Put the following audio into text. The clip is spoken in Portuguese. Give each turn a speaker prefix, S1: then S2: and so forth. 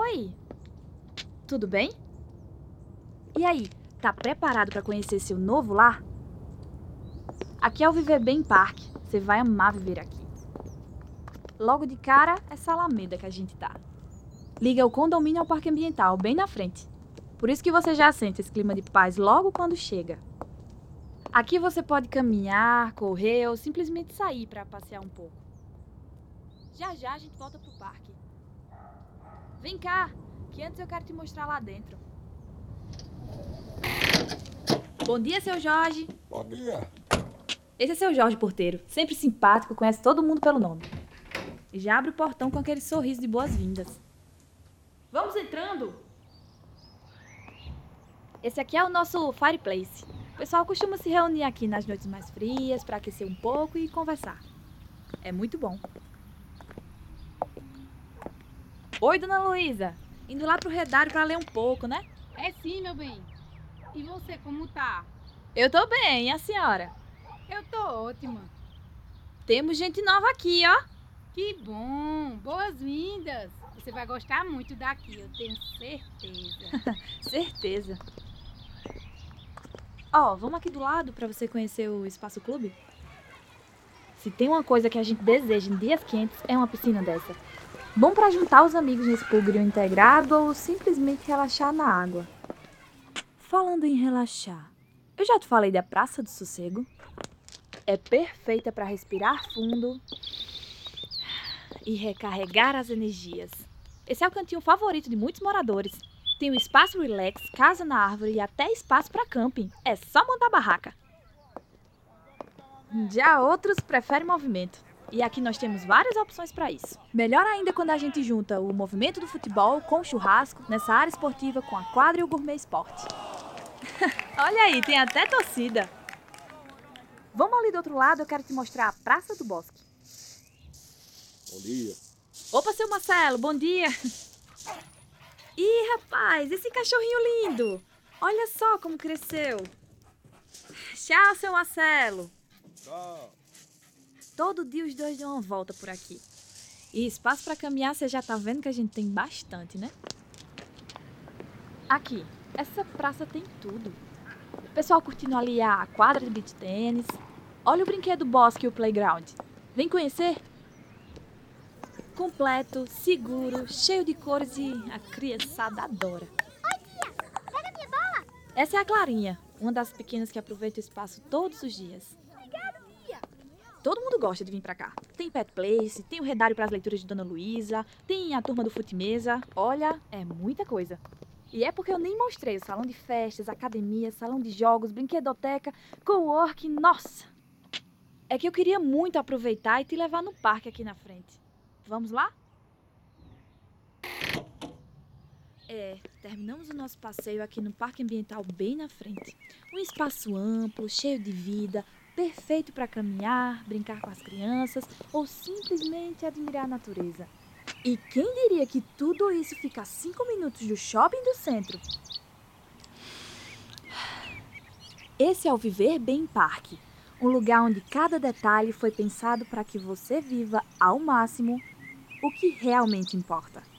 S1: Oi! Tudo bem? E aí, tá preparado para conhecer seu novo lar? Aqui é o Viver Bem Parque. Você vai amar viver aqui. Logo de cara, essa alameda que a gente tá. Liga o condomínio ao parque ambiental, bem na frente. Por isso que você já sente esse clima de paz logo quando chega. Aqui você pode caminhar, correr ou simplesmente sair para passear um pouco. Já já a gente volta pro parque. Vem cá, que antes eu quero te mostrar lá dentro. Bom dia, seu Jorge.
S2: Bom dia.
S1: Esse é seu Jorge Porteiro, sempre simpático, conhece todo mundo pelo nome. E já abre o portão com aquele sorriso de boas-vindas. Vamos entrando! Esse aqui é o nosso fireplace. O pessoal costuma se reunir aqui nas noites mais frias para aquecer um pouco e conversar. É muito bom. Oi, dona Luísa. Indo lá pro redário para ler um pouco, né?
S3: É sim, meu bem. E você, como tá?
S1: Eu tô bem, e a senhora?
S3: Eu tô ótima.
S1: Temos gente nova aqui, ó.
S3: Que bom! Boas-vindas! Você vai gostar muito daqui, eu tenho certeza.
S1: Certeza. Ó, vamos aqui do lado para você conhecer o Espaço Clube? Se tem uma coisa que a gente deseja em dias quentes, é uma piscina dessa. Bom para juntar os amigos nesse pulgrio integrado ou simplesmente relaxar na água. Falando em relaxar, eu já te falei da Praça do Sossego? É perfeita para respirar fundo e recarregar as energias. Esse é o cantinho favorito de muitos moradores. Tem o espaço relax, casa na árvore e até espaço para camping. É só montar barraca. Já outros preferem movimento. E aqui nós temos várias opções para isso. Melhor ainda quando a gente junta o movimento do futebol com o churrasco, nessa área esportiva com a quadra e o gourmet esporte. Olha aí, tem até torcida. Vamos ali do outro lado, eu quero te mostrar a Praça do Bosque.
S2: Bom dia.
S1: Opa, seu Marcelo, bom dia. Ih, rapaz, esse cachorrinho lindo. Olha só como cresceu. Tchau, seu Marcelo.
S2: Tchau.
S1: Todo dia os dois dão uma volta por aqui. E espaço para caminhar, você já tá vendo que a gente tem bastante, né? Aqui, essa praça tem tudo. O pessoal curtindo ali a quadra de beach tênis. Olha o brinquedo Bosque e o playground. Vem conhecer? Completo, seguro, cheio de cores e a criançada adora.
S4: Oi, tia! Pega minha bola!
S1: Essa é a Clarinha, uma das pequenas que aproveita o espaço todos os dias.
S4: Obrigada, tia!
S1: Todo mundo gosta de vir pra cá. Tem Pet Place, tem o redário para as leituras de Dona Luísa, tem a turma do Fute-Mesa. Olha, é muita coisa. E é porque eu nem mostrei o salão de festas, academia, salão de jogos, brinquedoteca, coworking, nossa! É que eu queria muito aproveitar e te levar no parque aqui na frente. Vamos lá? Terminamos o nosso passeio aqui no Parque Ambiental bem na frente. Um espaço amplo, cheio de vida, perfeito para caminhar, brincar com as crianças ou simplesmente admirar a natureza. E quem diria que tudo isso fica a 5 minutos do shopping do centro? Esse é o Viver Bem Parque, um lugar onde cada detalhe foi pensado para que você viva ao máximo o que realmente importa.